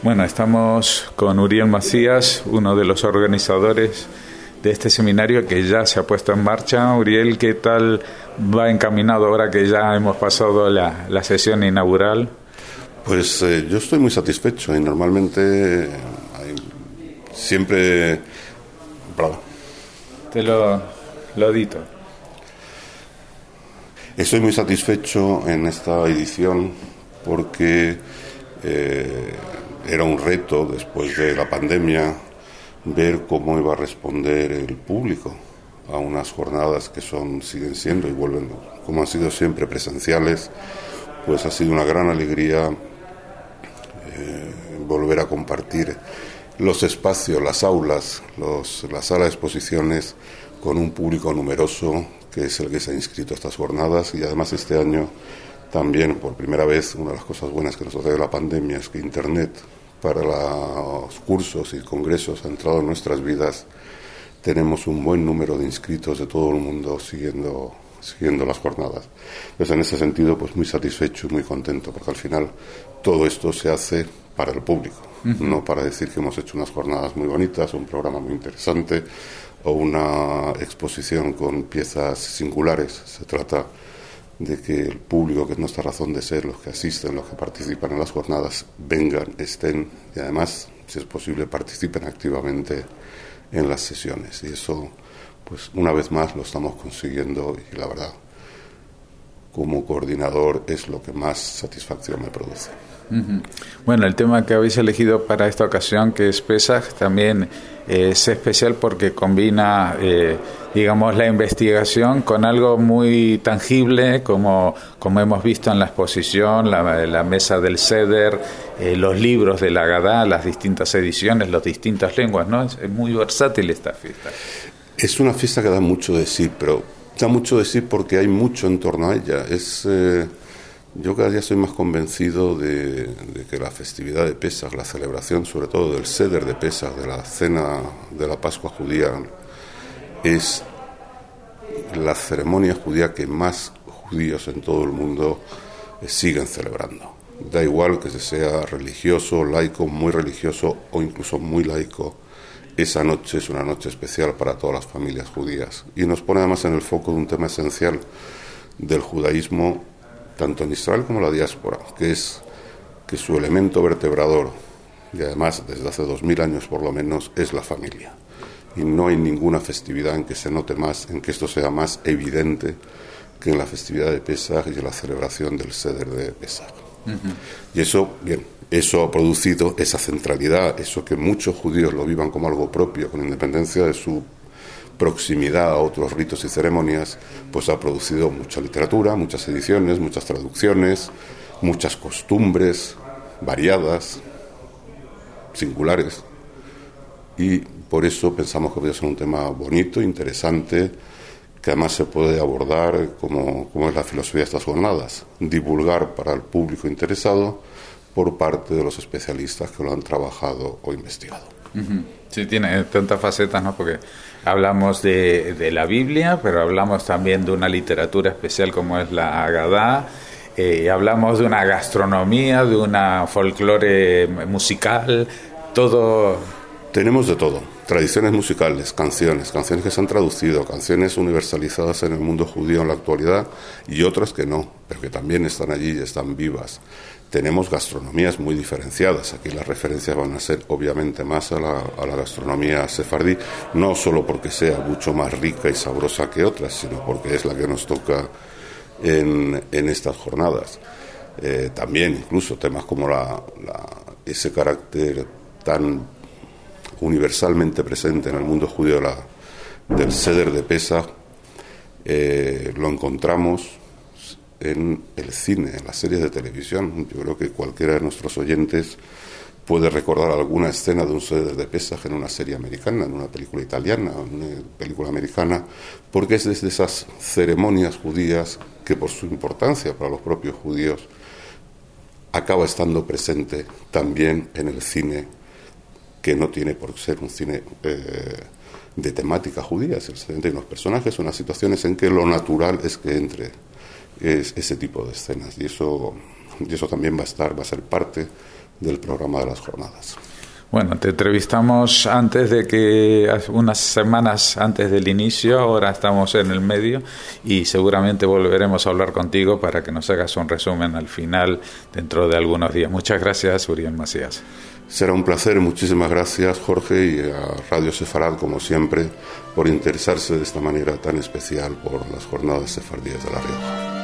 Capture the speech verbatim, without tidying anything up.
Bueno, estamos con Uriel Macías, uno de los organizadores de este seminario que ya se ha puesto en marcha. Uriel, ¿qué tal va encaminado ahora que ya hemos pasado la, la sesión inaugural? Pues eh, yo estoy muy satisfecho y normalmente eh, hay, siempre... Bravo. Te lo, lo dito. Estoy muy satisfecho en esta edición porque eh, era un reto después de la pandemia ver cómo iba a responder el público a unas jornadas que son siguen siendo y vuelven, como han sido siempre, presenciales. Pues ha sido una gran alegría eh, volver a compartir los espacios, las aulas, los, la sala de exposiciones con un público numeroso que es el que se ha inscrito a estas jornadas. Y además este año también, por primera vez, una de las cosas buenas que nos trae la pandemia es que Internet para los cursos y congresos ha entrado en nuestras vidas. Tenemos un buen número de inscritos de todo el mundo siguiendo, siguiendo las jornadas. Pues en ese sentido, pues muy satisfecho y muy contento, porque al final todo esto se hace para el público, uh-huh. No para decir que hemos hecho unas jornadas muy bonitas, un programa muy interesante o una exposición con piezas singulares. Se trata de que el público, que es nuestra razón de ser, los que asisten, los que participan en las jornadas, vengan, estén y además, si es posible, participen activamente en las sesiones. Y eso, pues una vez más lo estamos consiguiendo y la verdad, como coordinador, es lo que más satisfacción me produce. Uh-huh. Bueno, el tema que habéis elegido para esta ocasión, que es Pesaj, también eh, es especial porque combina, eh, digamos, la investigación con algo muy tangible, como, como hemos visto en la exposición, la, la mesa del Seder, eh, los libros de la Agadá, las distintas ediciones, las distintas lenguas, ¿no? Es, es muy versátil esta fiesta. Es una fiesta que da mucho de sí, pero da mucho de sí porque hay mucho en torno a ella. Es... Eh... Yo cada día soy más convencido de, de que la festividad de Pesaj, la celebración sobre todo del Seder de Pesaj, de la cena de la Pascua judía, es la ceremonia judía que más judíos en todo el mundo siguen celebrando. Da igual que sea religioso, laico, muy religioso o incluso muy laico, esa noche es una noche especial para todas las familias judías y nos pone además en el foco de un tema esencial del judaísmo, tanto en Israel como en la diáspora, que es que su elemento vertebrador, y además desde hace dos mil años por lo menos, es la familia. Y no hay ninguna festividad en que se note más, en que esto sea más evidente que en la festividad de Pesaj y en la celebración del Seder de Pesaj. Uh-huh. Y eso, bien, eso ha producido esa centralidad, eso que muchos judíos lo vivan como algo propio, con independencia de su proximidad a otros ritos y ceremonias, pues ha producido mucha literatura, muchas ediciones, muchas traducciones, muchas costumbres variadas, singulares, y por eso pensamos que puede ser un tema bonito, interesante, que además se puede abordar como, como es la filosofía de estas jornadas, divulgar para el público interesado por parte de los especialistas que lo han trabajado o investigado. Uh-huh. Sí, tiene tantas facetas, ¿no? Porque hablamos de, de la Biblia, pero hablamos también de una literatura especial como es la Agadá, eh, hablamos de una gastronomía, de una folclore musical, todo. Tenemos de todo, tradiciones musicales, canciones, canciones que se han traducido, canciones universalizadas en el mundo judío en la actualidad y otras que no, pero que también están allí y están vivas. Tenemos gastronomías muy diferenciadas. Aquí las referencias van a ser obviamente más a la, a la gastronomía sefardí, no solo porque sea mucho más rica y sabrosa que otras, sino porque es la que nos toca en, en estas jornadas. Eh, también incluso temas como la, la, ese carácter tan universalmente presente en el mundo judío la, del Seder de Pesaj, eh, lo encontramos en el cine, en las series de televisión. Yo creo que cualquiera de nuestros oyentes puede recordar alguna escena de un Seder de Pesaj en una serie americana, en una película italiana, en una película americana, porque es desde esas ceremonias judías que por su importancia para los propios judíos acaba estando presente también en el cine, que no tiene por ser un cine eh, de temática judía, es el de unos personajes, unas situaciones en que lo natural es que entre es ese tipo de escenas, y eso, y eso también va a estar, va a ser parte del programa de las jornadas. Bueno, te entrevistamos antes de que, unas semanas antes del inicio, ahora estamos en el medio y seguramente volveremos a hablar contigo para que nos hagas un resumen al final dentro de algunos días. Muchas gracias, Uriel Macías. Será un placer, muchísimas gracias, Jorge, y a Radio Sefarad, como siempre, por interesarse de esta manera tan especial por las jornadas sefardíes de La Rioja.